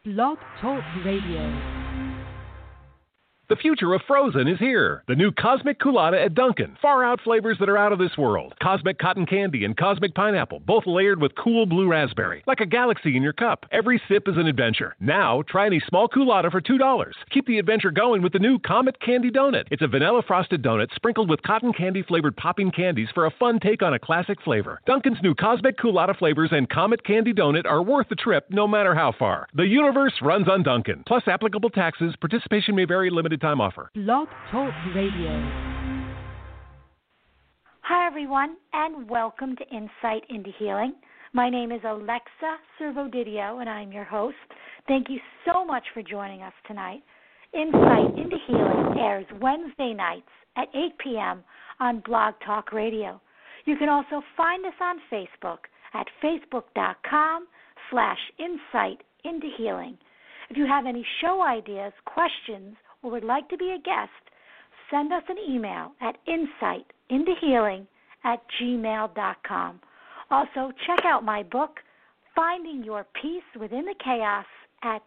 Blog Talk Radio. The future of frozen is here. The new Cosmic Culotta at Dunkin'. Far out flavors that are out of this world. Cosmic Cotton Candy and Cosmic Pineapple, both layered with cool blue raspberry. Like a galaxy in your cup. Every sip is an adventure. Now, try any small Culotta for $2. Keep the adventure going with the new Comet Candy Donut. It's a vanilla frosted donut sprinkled with cotton candy flavored popping candies for a fun take on a classic flavor. Dunkin's new Cosmic Culotta flavors and Comet Candy Donut are worth the trip no matter how far. The universe runs on Dunkin'. Plus applicable taxes. Participation may vary. Limited time offer. Blog Talk Radio. Hi, everyone, and welcome to Insight into Healing. My name is Alexa Servodidio, and I'm your host. Thank you so much for joining us tonight. Insight into Healing airs Wednesday nights at 8 p.m. on Blog Talk Radio. You can also find us on Facebook at facebook.com/insightintohealing. If you have any show ideas, questions, or would like to be a guest, send us an email at insightintohealing@gmail.com. Also, check out my book, Finding Your Peace Within the Chaos, at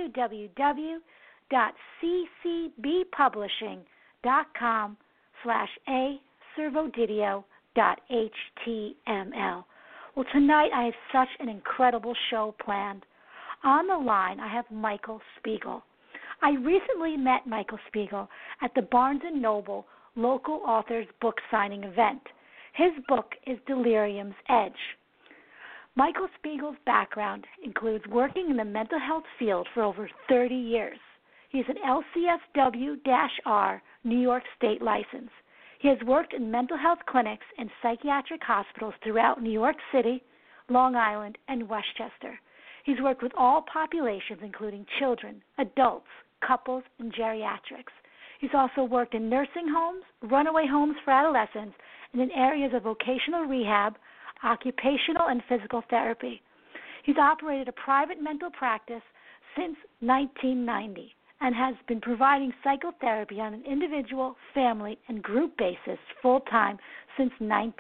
www.ccbpublishing.com/aservodidio.html. Well, tonight I have such an incredible show planned. On the line, I have Michael Spiegel. I recently met Michael Spiegel at the Barnes & Noble Local Authors Book Signing event. His book is Delirium's Edge. Michael Spiegel's background includes working in the mental health field for over 30 years. He is an LCSW-R New York State license. He has worked in mental health clinics and psychiatric hospitals throughout New York City, Long Island, and Westchester. He's worked with all populations, including children, adults, couples, and geriatrics. He's also worked in nursing homes, runaway homes for adolescents, and in areas of vocational rehab, occupational and physical therapy. He's operated a private mental practice since 1990 and has been providing psychotherapy on an individual, family, and group basis full-time since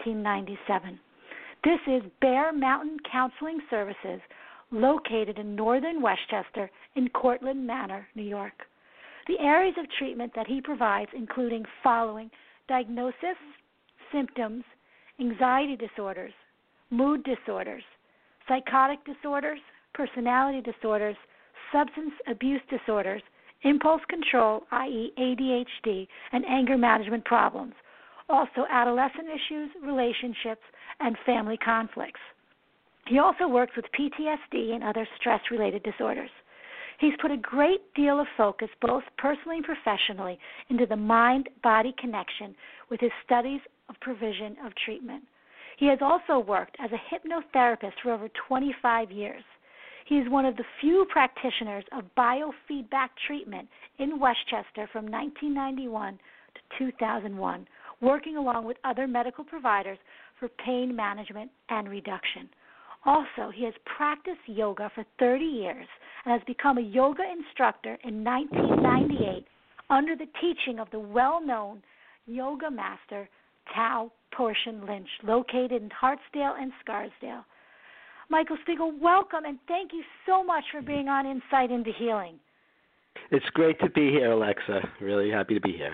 1997. This is Bear Mountain Counseling Services, located in northern Westchester in Cortlandt Manor, New York. The areas of treatment that he provides including following: diagnosis, symptoms, anxiety disorders, mood disorders, psychotic disorders, personality disorders, substance abuse disorders, impulse control, i.e. ADHD, and anger management problems, also adolescent issues, relationships, and family conflicts. He also works with PTSD and other stress-related disorders. He's put a great deal of focus, both personally and professionally, into the mind-body connection with his studies of provision of treatment. He has also worked as a hypnotherapist for over 25 years. He is one of the few practitioners of biofeedback treatment in Westchester from 1991 to 2001, working along with other medical providers for pain management and reduction. Also, he has practiced yoga for 30 years and has become a yoga instructor in 1998 under the teaching of the well-known yoga master Tao Portion Lynch, located in Hartsdale and Scarsdale. Michael Spiegel, welcome, and thank you so much for being on Insight into Healing. It's great to be here, Alexa. Really happy to be here.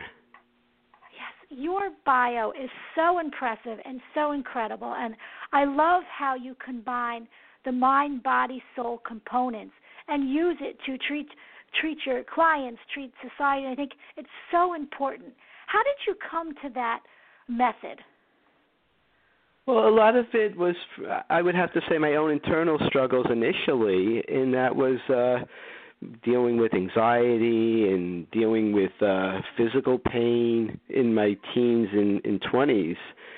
Your bio is so impressive and so incredible, and I love how you combine the mind, body, soul components and use it to treat your clients, treat society. I think it's so important. How did you come to that method? Well, a lot of it was, I would have to say, my own internal struggles initially, and that was dealing with anxiety and dealing with physical pain in my teens and 20s.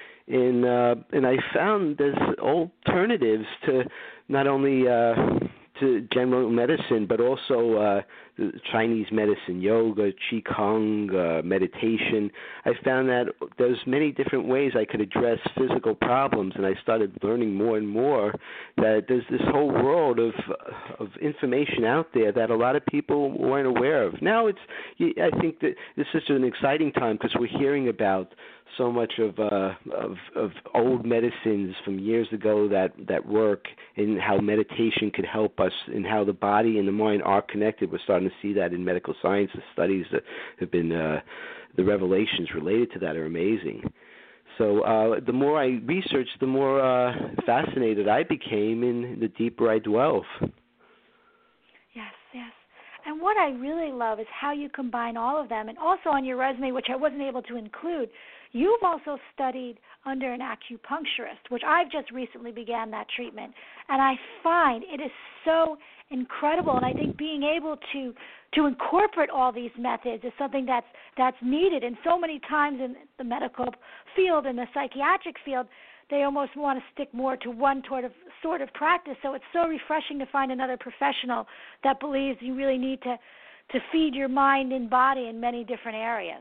And I found there's alternatives to not only to general medicine, but also Chinese medicine, yoga, qigong, meditation. I found that there's many different ways I could address physical problems, and I started learning more and more that there's this whole world of information out there that a lot of people weren't aware of. Now I think that this is an exciting time because we're hearing about so much of old medicines from years ago that work, and how meditation could help us, and how the body and the mind are connected. We're starting to see that in medical science. The studies that have been, the revelations related to that are amazing. So the more I researched, the more fascinated I became, and the deeper I delve. Yes, yes. And what I really love is how you combine all of them. And also on your resume, which I wasn't able to include, you've also studied under an acupuncturist, which I've just recently began that treatment. And I find it is so incredible. And I think being able to incorporate all these methods is something that's needed. And so many times in the medical field and the psychiatric field, they almost want to stick more to one sort of practice. So it's so refreshing to find another professional that believes you really need to feed your mind and body in many different areas.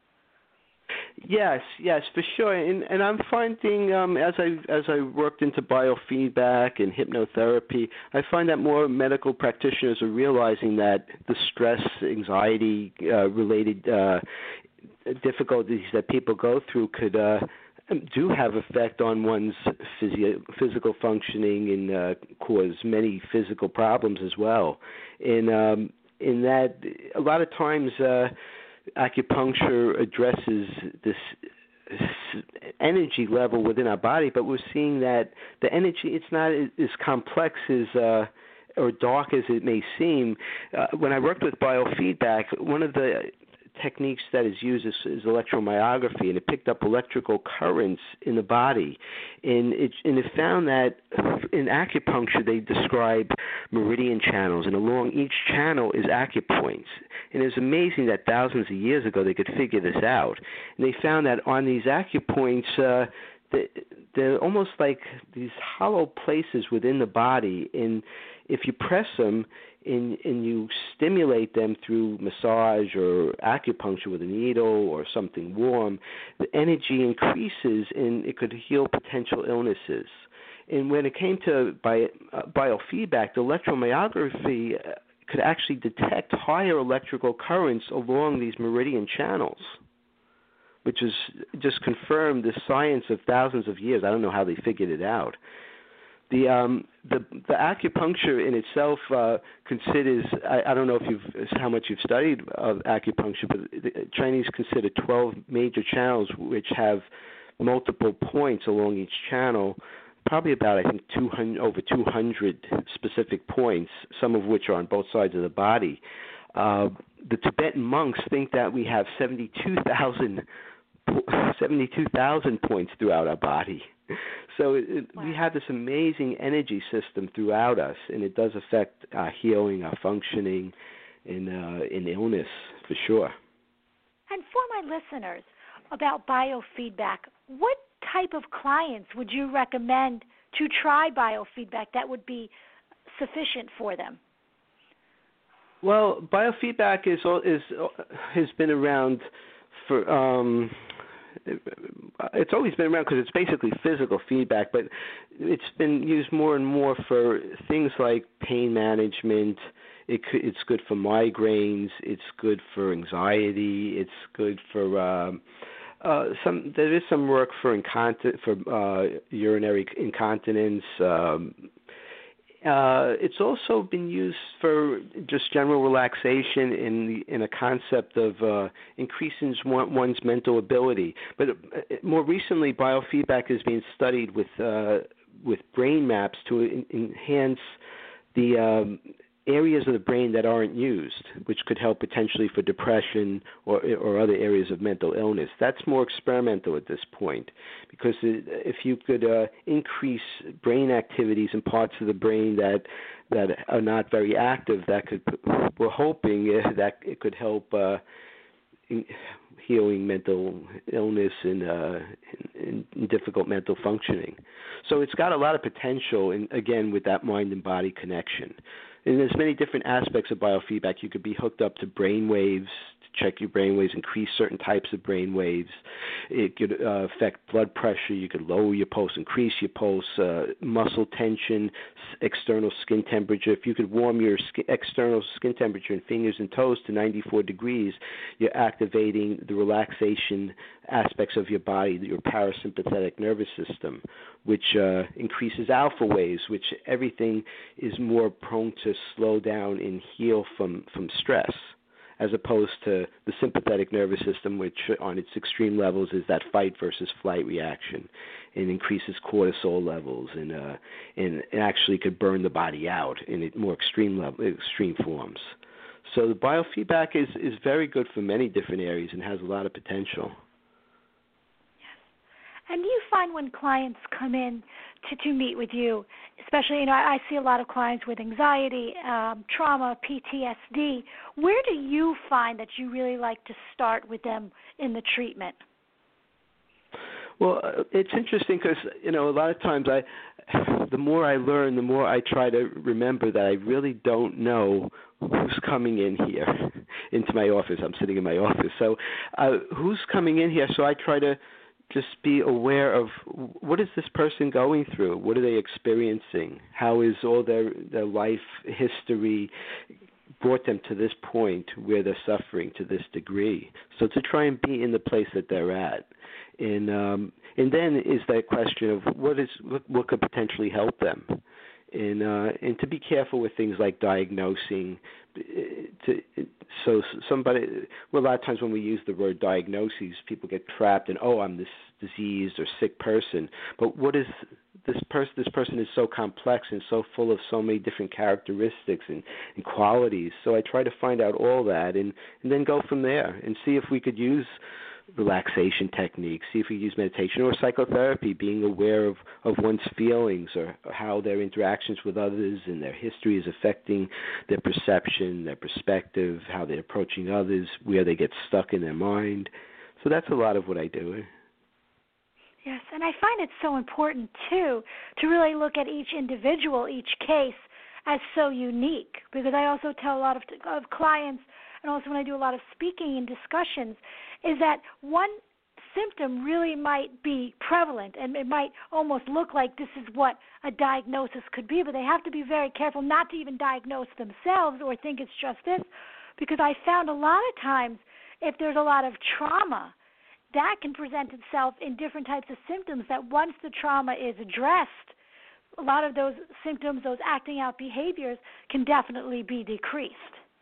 Yes, for sure. And I'm finding as I worked into biofeedback and hypnotherapy, I find that more medical practitioners are realizing that the stress, anxiety related difficulties that people go through could do have effect on one's physical functioning and cause many physical problems as well. And in that, a lot of times acupuncture addresses this energy level within our body, but we're seeing that the energy, it's not as complex as or dark as it may seem. When I worked with biofeedback, one of the techniques that is used is electromyography, and it picked up electrical currents in the body, and it found that in acupuncture they describe meridian channels, and along each channel is acupoints. And it was amazing that thousands of years ago they could figure this out. And they found that on these acupoints, they're almost like these hollow places within the body, and if you press them and you stimulate them through massage or acupuncture with a needle or something warm, the energy increases and it could heal potential illnesses. And when it came to biofeedback, the electromyography could actually detect higher electrical currents along these meridian channels, which is just confirmed the science of thousands of years. I don't know how they figured it out. The acupuncture in itself considers, I don't know how much you've studied of acupuncture, but the Chinese consider 12 major channels which have multiple points along each channel, probably about, I think, over 200 specific points, some of which are on both sides of the body. The Tibetan monks think that we have 72,000 points throughout our body. So we have this amazing energy system throughout us, and it does affect our healing, our functioning, in illness, for sure. And for my listeners, about biofeedback, what type of clients would you recommend to try biofeedback that would be sufficient for them? Well, biofeedback has been around for it's always been around because it's basically physical feedback, but it's been used more and more for things like pain management. It's good for migraines. It's good for anxiety. It's good for there is some work for urinary incontinence. It's also been used for just general relaxation in a concept of increasing one's mental ability. But more recently, biofeedback is being studied with brain maps to enhance the areas of the brain that aren't used, which could help potentially for depression or other areas of mental illness. That's more experimental at this point, because if you could increase brain activities in parts of the brain that are not very active, we're hoping that it could help healing mental illness and difficult mental functioning. So it's got a lot of potential, again, with that mind and body connection. And there's many different aspects of biofeedback. You could be hooked up to brain waves check your brain waves, increase certain types of brain waves. It could affect blood pressure. You could lower your pulse, increase your pulse, muscle tension, external skin temperature. If you could warm your external skin temperature in fingers and toes to 94 degrees, you're activating the relaxation aspects of your body, your parasympathetic nervous system, which increases alpha waves, which everything is more prone to slow down and heal from stress, as opposed to the sympathetic nervous system, which on its extreme levels is that fight versus flight reaction, and increases cortisol levels, and actually could burn the body out in more extreme forms. So the biofeedback is very good for many different areas and has a lot of potential. And do you find when clients come in to meet with you, especially, I see a lot of clients with anxiety, trauma, PTSD, where do you find that you really like to start with them in the treatment? Well, it's interesting because, a lot of times the more I learn, the more I try to remember that I really don't know who's coming in here into my office. I'm sitting in my office. So who's coming in here? So I try to just be aware of what is this person going through? What are they experiencing? How is all their life history brought them to this point where they're suffering to this degree? So to try and be in the place that they're at. And then is that question of what could potentially help them? And to be careful with things like diagnosing. So somebody, a lot of times when we use the word diagnoses, people get trapped in, I'm this diseased or sick person. But what is this person? This person is so complex and so full of so many different characteristics and qualities. So I try to find out all that and then go from there and see if we could use relaxation techniques, see if we use meditation or psychotherapy, being aware of one's feelings or how their interactions with others and their history is affecting their perception, their perspective, how they're approaching others, where they get stuck in their mind. So that's a lot of what I do. Yes, and I find it so important, too, to really look at each individual, each case, as so unique, because I also tell a lot of clients, and also when I do a lot of speaking and discussions, is that one symptom really might be prevalent, and it might almost look like this is what a diagnosis could be, but they have to be very careful not to even diagnose themselves or think it's just this, because I found a lot of times if there's a lot of trauma, that can present itself in different types of symptoms that once the trauma is addressed, a lot of those symptoms, those acting out behaviors can definitely be decreased.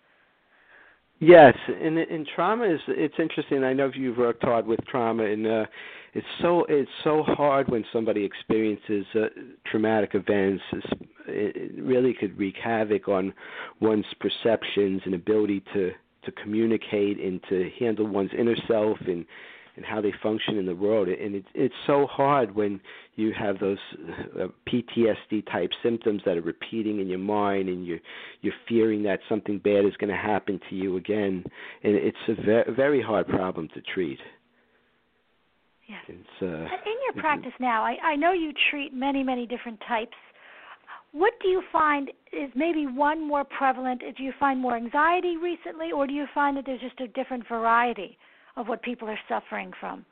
Yes, and trauma it's interesting. I know you've worked hard with trauma, and it's so hard when somebody experiences traumatic events. It really could wreak havoc on one's perceptions and ability to communicate and to handle one's inner self and how they function in the world. And it's so hard when you have those PTSD-type symptoms that are repeating in your mind and you're fearing that something bad is going to happen to you again. And it's a very hard problem to treat. Yes. In your practice now, I know you treat many, many different types. What do you find is maybe one more prevalent? Do you find more anxiety recently, or do you find that there's just a different variety of what people are suffering from?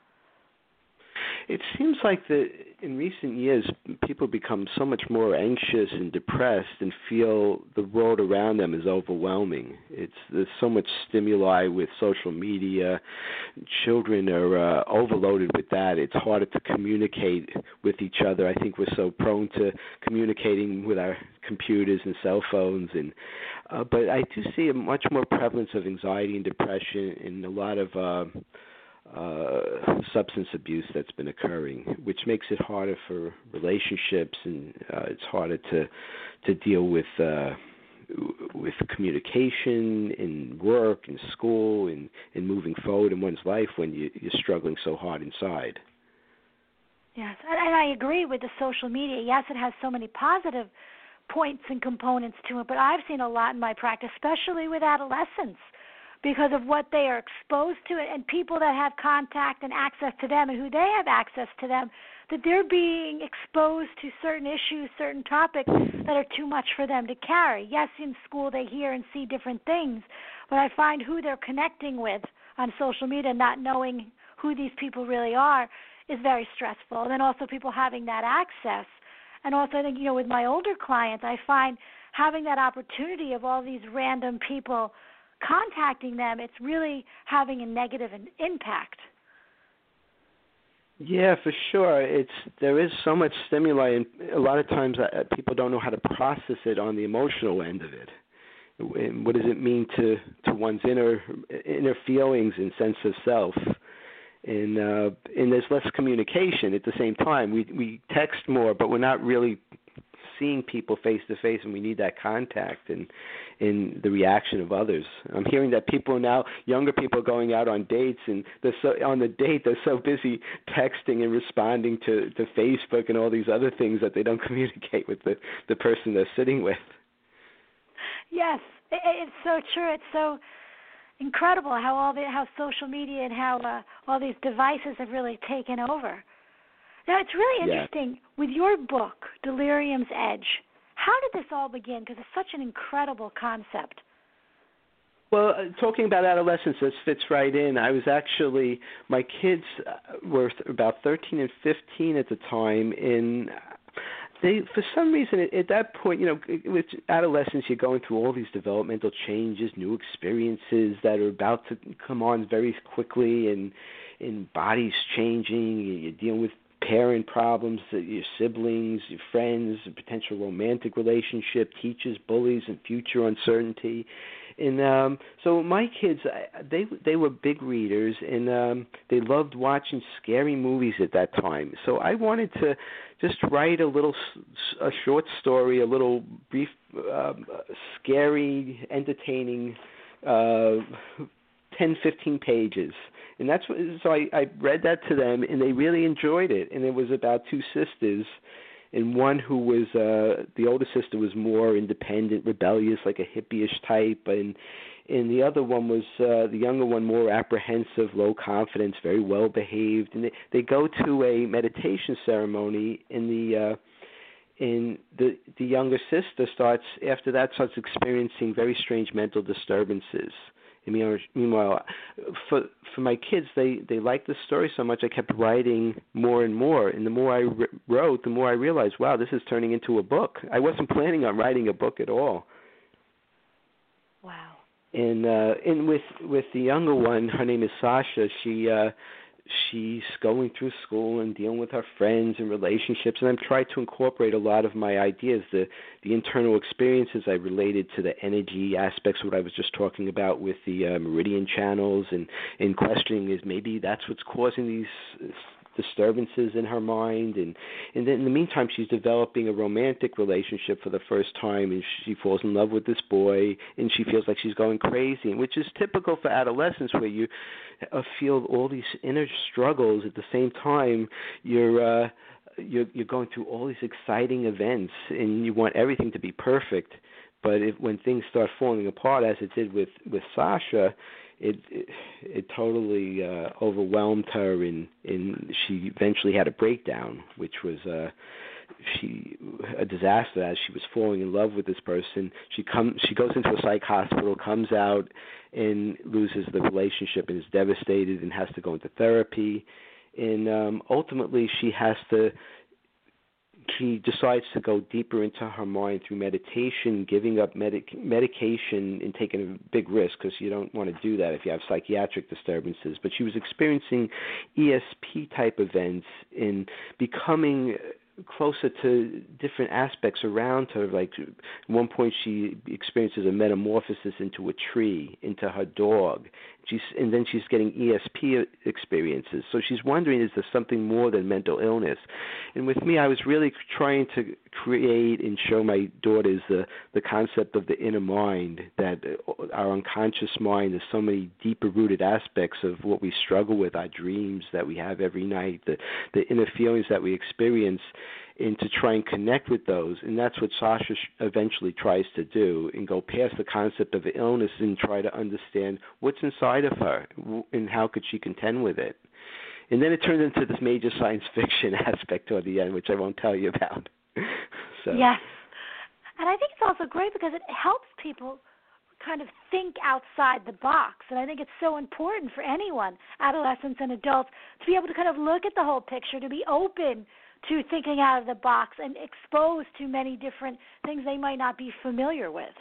It seems like that in recent years, people become so much more anxious and depressed and feel the world around them is overwhelming. There's so much stimuli with social media. Children are overloaded with that. It's harder to communicate with each other. I think we're so prone to communicating with our computers and cell phones. But I do see a much more prevalence of anxiety and depression and a lot of substance abuse that's been occurring, which makes it harder for relationships, and it's harder to deal with communication in work and school and moving forward in one's life when you're struggling so hard inside. Yes, and I agree with the social media. Yes, it has so many positive points and components to it, but I've seen a lot in my practice, especially with adolescents, because of what they are exposed to and people that have contact and access to them and who they have access to them, that they're being exposed to certain issues, certain topics that are too much for them to carry. Yes, in school they hear and see different things, but I find who they're connecting with on social media, not knowing who these people really are, is very stressful. And then also people having that access. And also, I think, with my older clients, I find having that opportunity of all these random people contacting them, it's really having a negative impact. Yeah, for sure. There is so much stimuli, and a lot of times people don't know how to process it on the emotional end of it. And what does it mean to one's inner feelings and sense of self? And there's less communication at the same time. We text more, but we're not really seeing people face to face, and we need that contact and the reaction of others. I'm hearing that people now, younger people, going out on dates, and they're so busy texting and responding to Facebook and all these other things that they don't communicate with the person they're sitting with. Yes, it's so true. It's so incredible how social media and how all these devices have really taken over. Now, it's really interesting, with your book, Delirium's Edge, how did this all begin? Because it's such an incredible concept. Well, talking about adolescence, this fits right in. My kids were about 13 and 15 at the time, and they, for some reason, at that point, with adolescence, you're going through all these developmental changes, new experiences that are about to come on very quickly, and bodies changing. You're dealing with parent problems, your siblings, your friends, a potential romantic relationship, teachers, bullies, and future uncertainty. And so my kids, they were big readers, and they loved watching scary movies at that time. So I wanted to just write a short story, a little brief, scary, entertaining, 10, 15 pages. And so I read that to them, and they really enjoyed it. And it was about two sisters, and one who was, the older sister was more independent, rebellious, like a hippie-ish type, and the other one was, the younger one, more apprehensive, low confidence, very well behaved. And they go to a meditation ceremony, and the younger sister starts experiencing very strange mental disturbances. Meanwhile, for my kids, they liked the story so much, I kept writing more and more. And the more I wrote, the more I realized, wow, this is turning into a book. I wasn't planning on writing a book at all. Wow. And with the younger one, her name is Sasha. She's going through school and dealing with her friends and relationships, and I'm trying to incorporate a lot of my ideas, the internal experiences I related to the energy aspects, what I was just talking about with the meridian channels, and questioning is maybe that's what's causing these disturbances in her mind, and then in the meantime she's developing a romantic relationship for the first time, and she falls in love with this boy, and she feels like she's going crazy, which is typical for adolescence, where you feel all these inner struggles at the same time. You're going through all these exciting events, and you want everything to be perfect, but when things start falling apart, as it did with Sasha, it totally overwhelmed her, and she eventually had a breakdown, which was a disaster. As she was falling in love with this person, she goes into a psych hospital, comes out, and loses the relationship, and is devastated, and has to go into therapy, and ultimately she decides to go deeper into her mind through meditation, giving up medication, and taking a big risk, because you don't want to do that if you have psychiatric disturbances. But she was experiencing ESP-type events and becoming closer to different aspects around her. Like at one point she experiences a metamorphosis into a tree, into her dog. And then she's getting ESP experiences. So she's wondering, is there something more than mental illness? And with me, I was really trying to create and show my daughters the concept of the inner mind, that our unconscious mind is so many deeper-rooted aspects of what we struggle with, our dreams that we have every night, the inner feelings that we experience, and to try and connect with those. And that's what Sasha eventually tries to do, and go past the concept of illness and try to understand what's inside of her and how could she contend with it. And then it turned into this major science fiction aspect toward the end, which I won't tell you about. So. Yes. And I think it's also great because it helps people kind of think outside the box. And I think it's so important for anyone, adolescents and adults, to be able to kind of look at the whole picture, to be open to thinking out of the box and exposed to many different things they might not be familiar with.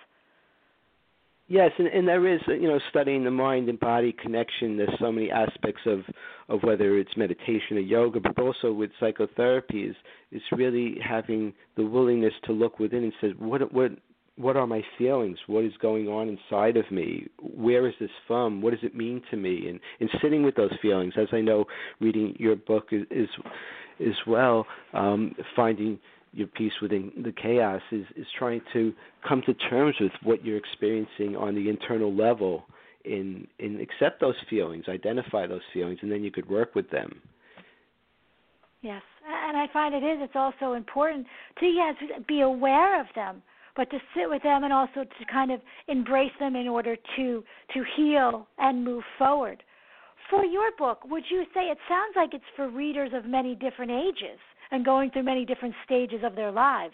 Yes, and there is, studying the mind and body connection. There's so many aspects of whether it's meditation or yoga, but also with psychotherapy is really having the willingness to look within and say, what are my feelings? What is going on inside of me? Where is this from? What does it mean to me? And sitting with those feelings, as I know, reading your book is well, finding your peace within the chaos is trying to come to terms with what you're experiencing on the internal level and accept those feelings, identify those feelings, and then you could work with them. Yes, and I find it's also important to be aware of them, but to sit with them and also to kind of embrace them in order to heal and move forward. For your book, would you say it sounds like it's for readers of many different ages and going through many different stages of their lives?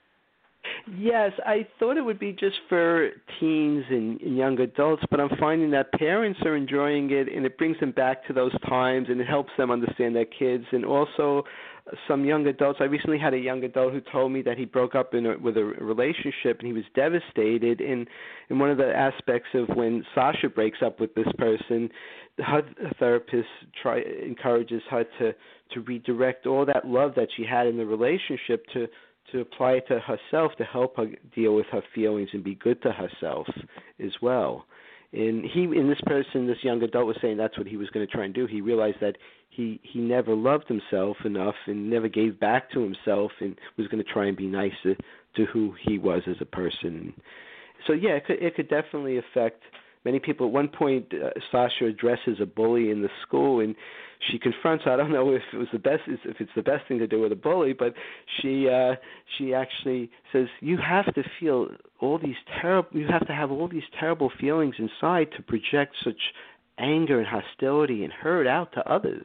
Yes, I thought it would be just for teens and young adults, but I'm finding that parents are enjoying it, and it brings them back to those times, and it helps them understand their kids. And also some young adults. I recently had a young adult who told me that he broke up with a relationship, and he was devastated. And one of the aspects of when Sasha breaks up with this person, her therapist encourages her to redirect all that love that she had in the relationship to apply it to herself, to help her deal with her feelings and be good to herself as well. And this young adult was saying that's what he was going to try and do. He realized that he never loved himself enough and never gave back to himself, and was going to try and be nice to who he was as a person. So yeah, it could definitely affect many people. At one point, Sasha addresses a bully in the school, and she confronts. I don't know if it's the best thing to do with a bully, but she actually says, "You have to feel you have to have all these terrible feelings inside to project such anger and hostility and hurt out to others."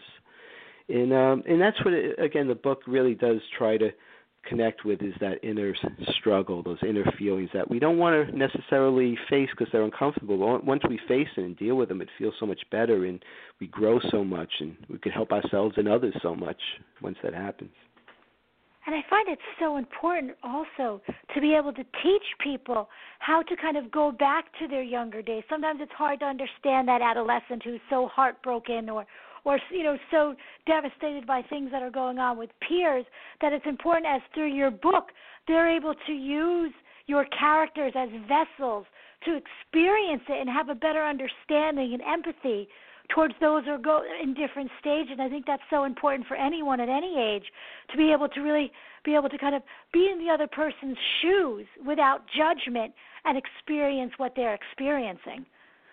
And that's what the book really does try to connect with, is that inner struggle, those inner feelings that we don't want to necessarily face because they're uncomfortable. Once we face it and deal with them, it feels so much better, and we grow so much, and we can help ourselves and others so much once that happens. And I find it so important also to be able to teach people how to kind of go back to their younger days. Sometimes it's hard to understand that adolescent who's so heartbroken or so devastated by things that are going on with peers, that it's important, as through your book, they're able to use your characters as vessels to experience it and have a better understanding and empathy towards those who go in different stages. And I think that's so important for anyone at any age, to be able to really be able to kind of be in the other person's shoes without judgment and experience what they're experiencing.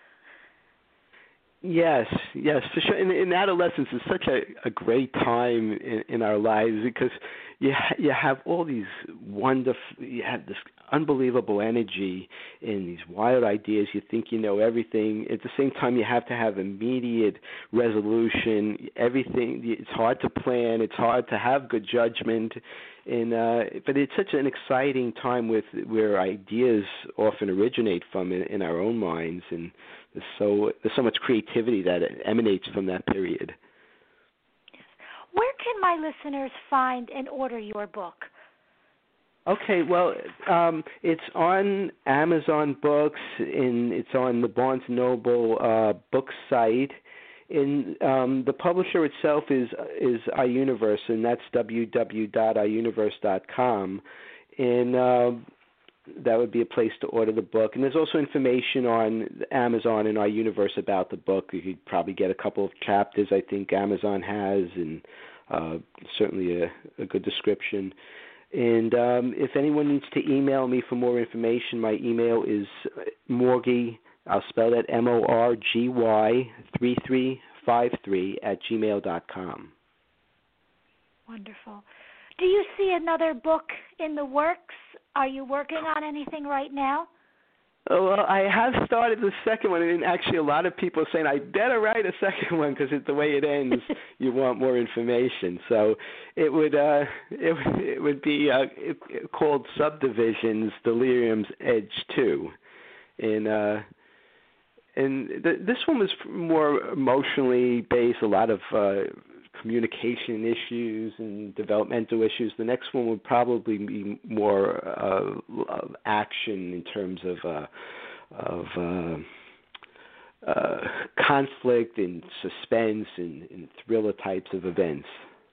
Yes, for sure. And adolescence is such a great time in our lives, because you have all these you have this unbelievable energy and these wild ideas. You think you know everything. At the same time, you have to have immediate resolution. Everything, it's hard to plan. It's hard to have good judgment. But it's such an exciting time where ideas often originate from in our own minds, and there's so much creativity that emanates from that period. Where can my listeners find and order your book? Okay, well, it's on Amazon Books, and it's on the Barnes & Noble book site. And the publisher itself is iUniverse, and that's www.iuniverse.com. And that would be a place to order the book. And there's also information on Amazon and iUniverse about the book. You could probably get a couple of chapters I think Amazon has, and certainly a good description. And if anyone needs to email me for more information, my email is Morgy, I'll spell that MORGY 3353 @gmail.com. Wonderful. Do you see another book in the works? Are you working on anything right now? Well, I have started the second one, and actually a lot of people are saying I better write a second one because the way it ends, you want more information. So it would be called Subdivisions: Delirium's Edge 2, and this one was more emotionally based, a lot of communication issues and developmental issues. The next one would probably be more of action in terms of conflict and suspense and thriller types of events.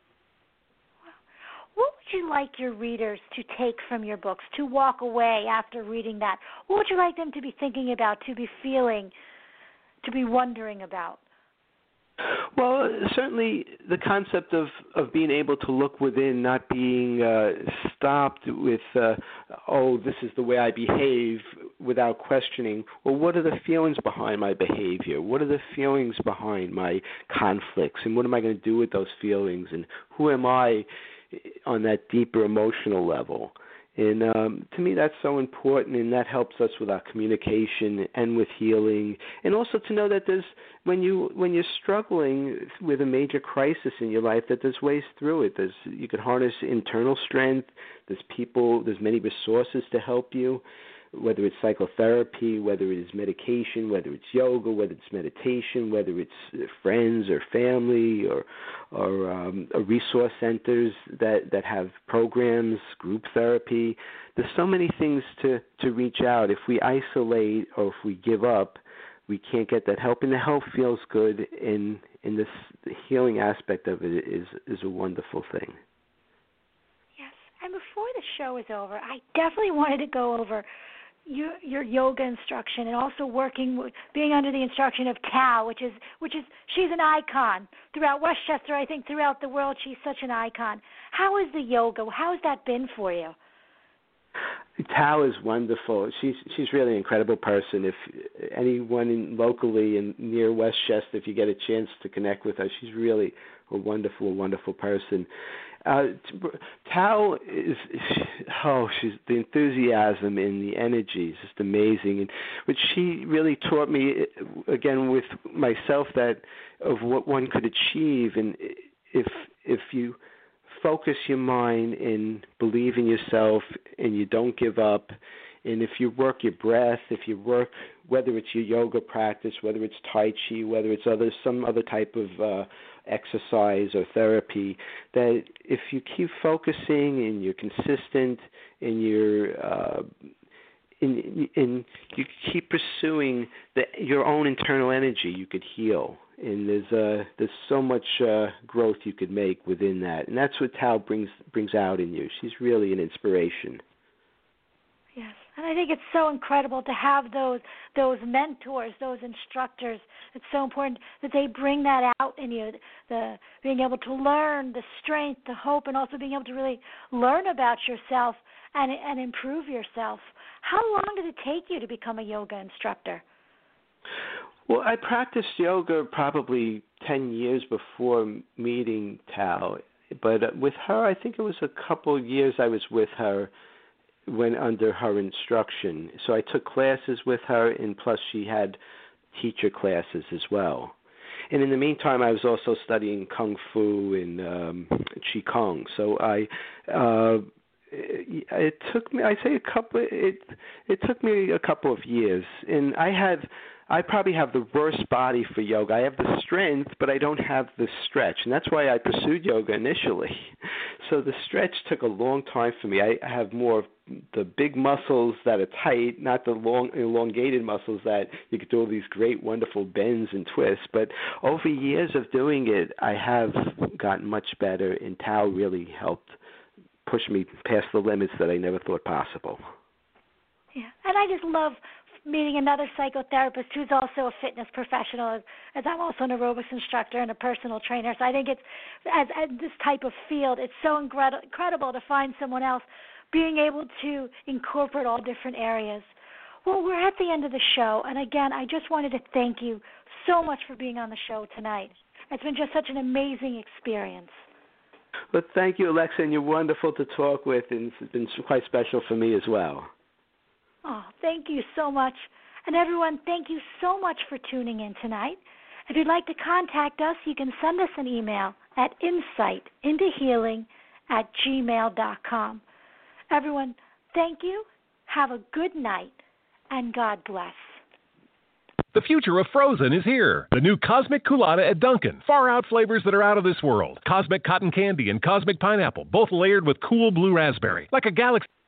What would you like your readers to take from your books, to walk away after reading that? What would you like them to be thinking about, to be feeling, to be wondering about? Well, certainly the concept of being able to look within, not being stopped with, this is the way I behave, without questioning, well, what are the feelings behind my behavior? What are the feelings behind my conflicts? And what am I going to do with those feelings? And who am I on that deeper emotional level? And to me, that's so important, and that helps us with our communication and with healing. And also to know that when you're struggling with a major crisis in your life, that there's ways through it. You can harness internal strength. There's many resources to help you, whether it's psychotherapy, whether it is medication, whether it's yoga, whether it's meditation, whether it's friends or family or resource centers that have programs, group therapy. There's so many things to reach out. If we isolate or if we give up, we can't get that help. And the help feels good, and the healing aspect of it is a wonderful thing. Yes, and before the show is over, I definitely wanted to go over your yoga instruction, and also being under the instruction of Tao, which is she's an icon throughout Westchester. I think throughout the world, she's such an icon. How is the yoga? How has that been for you? Tao is wonderful. She's really an incredible person. If anyone locally and near Westchester, if you get a chance to connect with her, she's really a wonderful, wonderful person. Tao she's the enthusiasm and the energy is just amazing. And what she really taught me, again, with myself, that of what one could achieve, and if you focus your mind and believe in yourself and you don't give up, and if you work your breath, if you work, whether it's your yoga practice, whether it's Tai Chi, whether it's some other type of exercise or therapy, that if you keep focusing and you're consistent and and you keep pursuing your own internal energy, you could heal. And there's so much growth you could make within that, and that's what Tao brings out in you. She's really an inspiration. Yes, and I think it's so incredible to have those mentors, those instructors. It's so important that they bring that out in you, the being able to learn, the strength, the hope, and also being able to really learn about yourself and improve yourself. How long did it take you to become a yoga instructor? Well, I practiced yoga probably 10 years before meeting Tao, but with her, I think it was a couple of years I was with her when under her instruction. So I took classes with her, and plus she had teacher classes as well. And in the meantime, I was also studying Kung Fu and Qigong. So it took me, it took me a couple of years, and I probably have the worst body for yoga. I have the strength, but I don't have the stretch, and that's why I pursued yoga initially. So the stretch took a long time for me. I have more of the big muscles that are tight, not the long, elongated muscles that you could do all these great, wonderful bends and twists. But over years of doing it, I have gotten much better, and Tao really helped push me past the limits that I never thought possible. Yeah, and I just love meeting another psychotherapist who's also a fitness professional, as I'm also an aerobics instructor and a personal trainer. So I think it's, as this type of field, it's so incredible to find someone else being able to incorporate all different areas. Well, we're at the end of the show, and again, I just wanted to thank you so much for being on the show tonight. It's been just such an amazing experience. Well, thank you, Alexa, and you're wonderful to talk with, and it's been quite special for me as well. Oh, Thank you so much. And everyone, thank you so much for tuning in tonight. If you'd like to contact us, you can send us an email at insightintohealing@gmail.com. Everyone, thank you. Have a good night, and God bless. The future of frozen is here. The new Cosmic Culotta at Dunkin'. Far out flavors that are out of this world. Cosmic Cotton Candy and Cosmic Pineapple, both layered with cool blue raspberry. Like a galaxy.